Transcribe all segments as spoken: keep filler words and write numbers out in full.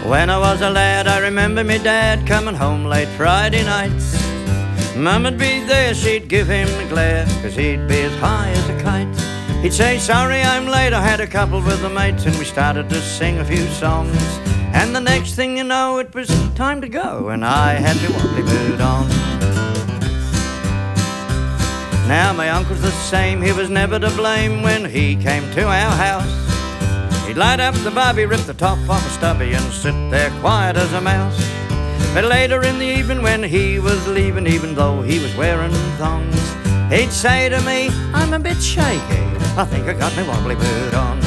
When I was a lad, I remember me dad coming home late Friday nights. Mum'd be there, she'd give him the glare, 'cause he'd be as high as a kite. He'd say, sorry I'm late, I had a couple with the mates, and we started to sing a few songs. And the next thing you know, it was time to go, and I had my wobbly boot on. Now my uncle's the same, he was never to blame when he came to our house. He'd light up the barbie, rip the top off a stubby, and sit there quiet as a mouse. But later in the evening when he was leaving, even though he was wearing thongs, he'd say to me, I'm a bit shaky, I think I got my wobbly boot on.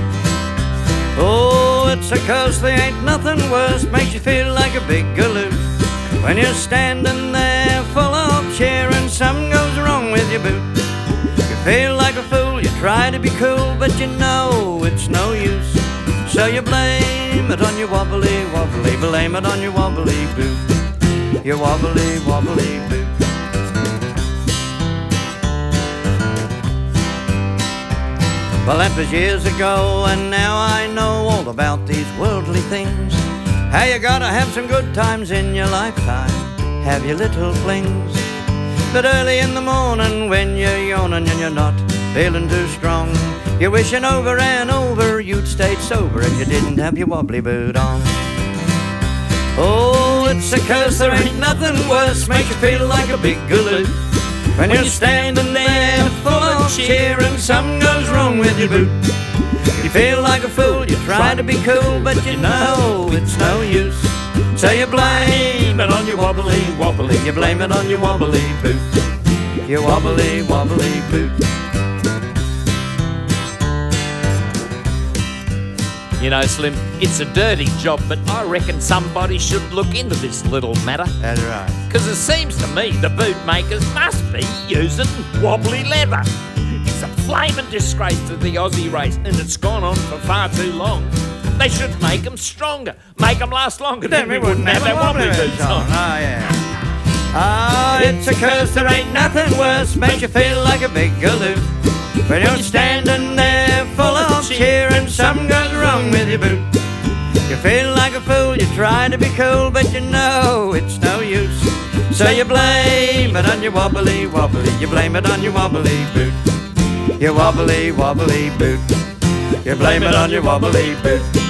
Oh, it's a cause there ain't nothing worse, makes you feel like a big galoot. When you're standing there full of cheer and something goes wrong with your boot. You feel like a fool, you try to be cool, but you know it's no use. So you blame it on your wobbly wobbly, blame it on your wobbly boot, your wobbly wobbly boot. Well, that was years ago, and now I know all about these worldly things. How you gotta have some good times in your lifetime, have your little flings. But early in the morning when you're yawning and you're not feeling too strong, you're wishing over and over you'd stayed sober if you didn't have your wobbly boot on. Oh, it's a curse, there ain't nothing worse, makes you feel like a big galoot. When you're standing there full of cheer and something goes wrong with your boot. You feel like a fool, you try to be cool, but you know it's no use. So you blame it on your wobbly wobbly, you blame it on your wobbly boot, your wobbly wobbly boot. You know, Slim, it's a dirty job, but I reckon somebody should look into this little matter. That's right. Because it seems to me the bootmakers must be using wobbly leather. It's a flaming disgrace to the Aussie race, and it's gone on for far too long. They should make them stronger, make them last longer, then we wouldn't have that wobbly boots on. Oh, yeah. Oh, it's a curse, there ain't nothing worse, makes you feel like a big galoot. When you're standing there full of cheer and something goes wrong with your boot. You feel like a fool, you try to be cool, but you know it's no use. So you blame it on your wobbly wobbly, you blame it on your wobbly boot, your wobbly wobbly boot. You blame it on your wobbly boot.